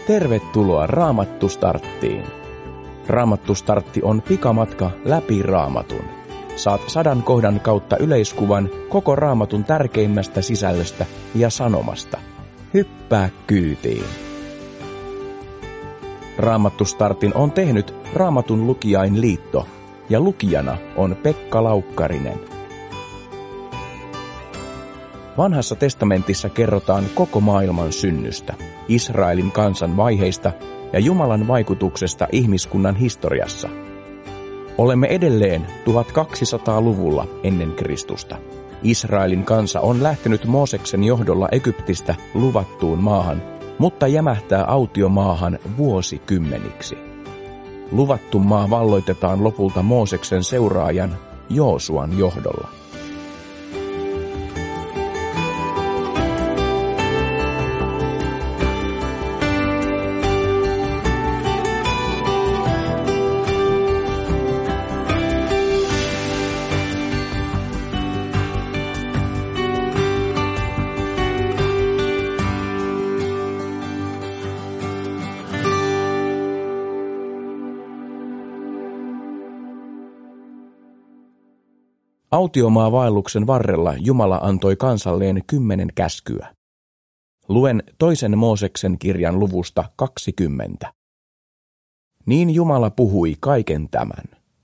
Tervetuloa Raamattu Starttiin. Raamattu Startti on pikamatka läpi Raamatun. Saat 100 kohdan kautta yleiskuvan koko Raamatun tärkeimmästä sisällöstä ja sanomasta. Hyppää kyytiin. Raamattu Startin on tehnyt Raamatun lukijain liitto ja lukijana on Pekka Laukkarinen. Vanhassa testamentissa kerrotaan koko maailman synnystä, Israelin kansan vaiheista ja Jumalan vaikutuksesta ihmiskunnan historiassa. Olemme edelleen 1200-luvulla ennen Kristusta. Israelin kansa on lähtenyt Mooseksen johdolla Egyptistä luvattuun maahan, mutta jämähtää autiomaahan vuosikymmeniksi. Luvattu maa valloitetaan lopulta Mooseksen seuraajan Joosuan johdolla. Autiomaavaelluksen varrella Jumala antoi kansalleen 10 käskyä. Luen 2. Mooseksen kirjan luvusta 20. Niin Jumala puhui kaiken tämän.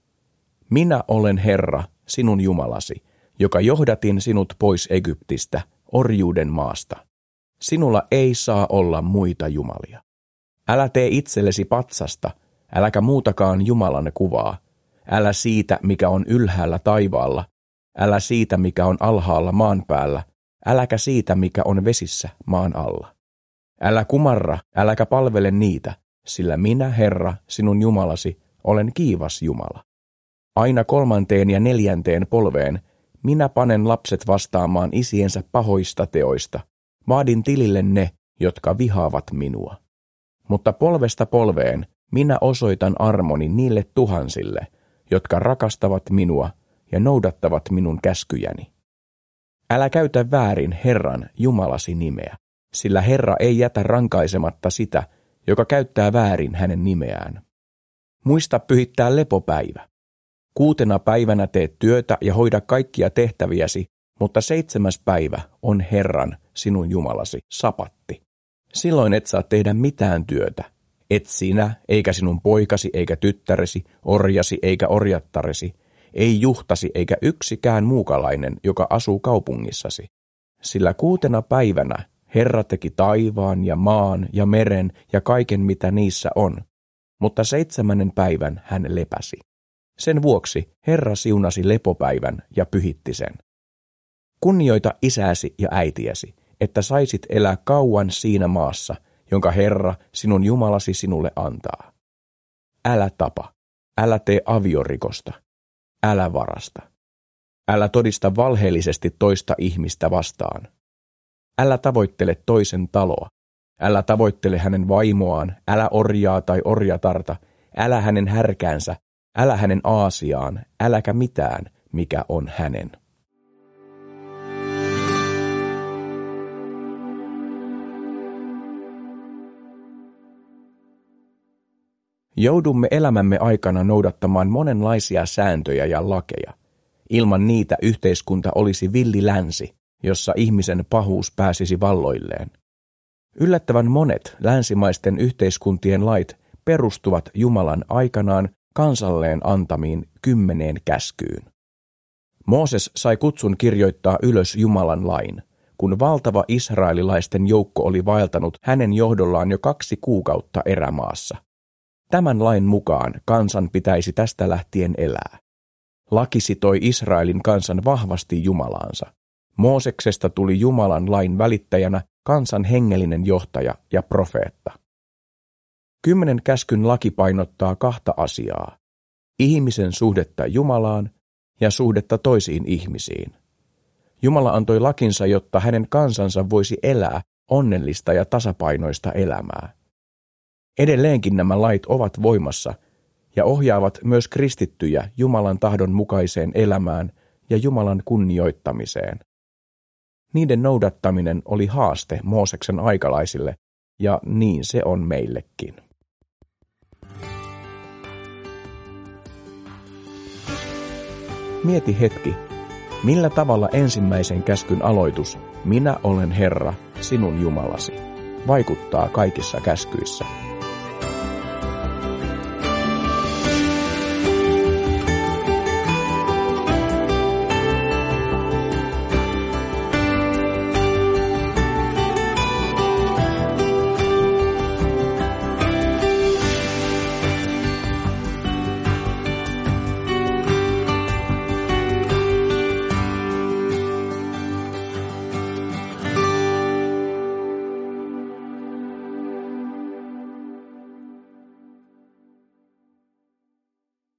Minä olen Herra, sinun Jumalasi, joka johdatin sinut pois Egyptistä, orjuuden maasta. Sinulla ei saa olla muita jumalia. Älä tee itsellesi patsasta, äläkä muutakaan Jumalan kuvaa. Älä siitä, mikä on ylhäällä taivaalla. Älä siitä, mikä on alhaalla maan päällä, äläkä siitä, mikä on vesissä maan alla. Älä kumarra, äläkä palvele niitä, sillä minä, Herra, sinun Jumalasi, olen kiivas Jumala. Aina 3. ja 4. polveen minä panen lapset vastaamaan isiensä pahoista teoista. Vaadin tilille ne, jotka vihaavat minua. Mutta polvesta polveen minä osoitan armoni niille tuhansille, jotka rakastavat minua ja noudattavat minun käskyjäni. Älä käytä väärin Herran Jumalasi nimeä, sillä Herra ei jätä rankaisematta sitä, joka käyttää väärin hänen nimeään. Muista pyhittää lepopäivä. 6. päivänä teet työtä ja hoida kaikkia tehtäviäsi, mutta 7. päivä on Herran, sinun Jumalasi, sapatti. Silloin et saa tehdä mitään työtä. Et sinä, eikä sinun poikasi, eikä tyttäresi, orjasi, eikä orjattaresi, ei juhtasi eikä yksikään muukalainen, joka asuu kaupungissasi. Sillä 6. päivänä Herra teki taivaan ja maan ja meren ja kaiken, mitä niissä on, mutta 7. päivän hän lepäsi. Sen vuoksi Herra siunasi lepopäivän ja pyhitti sen. Kunnioita isäsi ja äitiäsi, että saisit elää kauan siinä maassa, jonka Herra, sinun Jumalasi, sinulle antaa. Älä tapa, älä tee aviorikosta. Älä varasta. Älä todista valheellisesti toista ihmistä vastaan. Älä tavoittele toisen taloa. Älä tavoittele hänen vaimoaan, älä orjaa tai orjatarta, älä hänen härkäänsä, älä hänen aasiaan, äläkä mitään, mikä on hänen. Joudumme elämämme aikana noudattamaan monenlaisia sääntöjä ja lakeja. Ilman niitä yhteiskunta olisi villi länsi, jossa ihmisen pahuus pääsisi valloilleen. Yllättävän monet länsimaisten yhteiskuntien lait perustuvat Jumalan aikanaan kansalleen antamiin 10 käskyyn. Mooses sai kutsun kirjoittaa ylös Jumalan lain, kun valtava israelilaisten joukko oli vaeltanut hänen johdollaan jo 2 kuukautta erämaassa. Tämän lain mukaan kansan pitäisi tästä lähtien elää. Laki sitoi Israelin kansan vahvasti Jumalaansa. Mooseksesta tuli Jumalan lain välittäjänä kansan hengellinen johtaja ja profeetta. 10 käskyn laki painottaa 2 asiaa: ihmisen suhdetta Jumalaan ja suhdetta toisiin ihmisiin. Jumala antoi lakinsa, jotta hänen kansansa voisi elää onnellista ja tasapainoista elämää. Edelleenkin nämä lait ovat voimassa ja ohjaavat myös kristittyjä Jumalan tahdon mukaiseen elämään ja Jumalan kunnioittamiseen. Niiden noudattaminen oli haaste Mooseksen aikalaisille, ja niin se on meillekin. Mieti hetki, millä tavalla ensimmäisen käskyn aloitus, minä olen Herra, sinun Jumalasi, vaikuttaa kaikissa käskyissä.